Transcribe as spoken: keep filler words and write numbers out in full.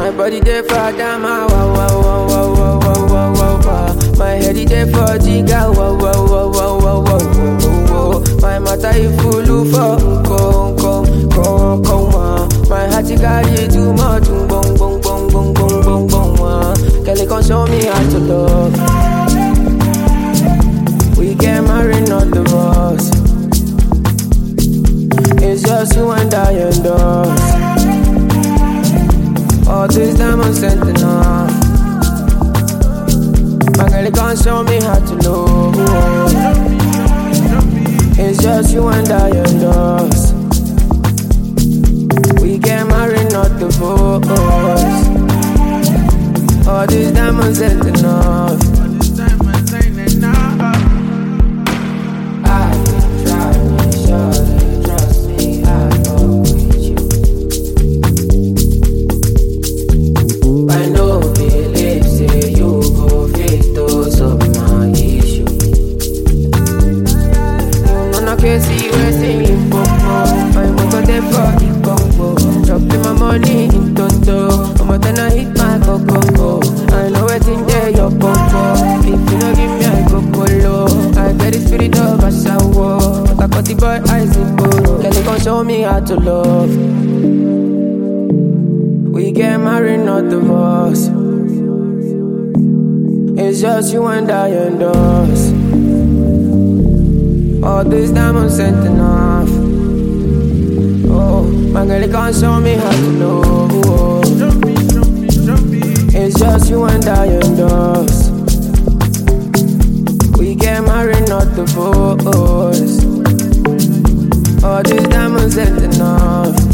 My body there for dama, wow, wow, wow, wow, wow, wow, wow, wow, wow. My head is there for jiga, wow, wow, wow, wow, wow, wow, wow, wow. My mata is full for unko, unko, unko, unko. My heart is carry too much, boom, boom, boom, boom, boom, boom, boom, boom. Girl, you can show me how to love. We get married, not divorced. It's just you and I and us. All this diamonds sent enough. My girl, you can't show me how to love. It's just you and I and us. We get married, not divorced. All these diamonds ain't enough. I try to show you, trust me, I fuck with you. I know believe say you go fit those of my issue. You know crazy we say you popo. I'm gonna go for the combo. Dropping my money in toto. I'm gonna hit my coco. I know it's in there your popo. If you don't give me a coco, I get the spirit of a shower. I got the boy eyes in poro. Can you come show me how to love? We get married, not divorced. It's just you and I and us. All these diamonds ain't enough. Oh, my girl, you can't show me how to love. It's just you and I and us. We get married, not divorced. All these diamonds ain't enough.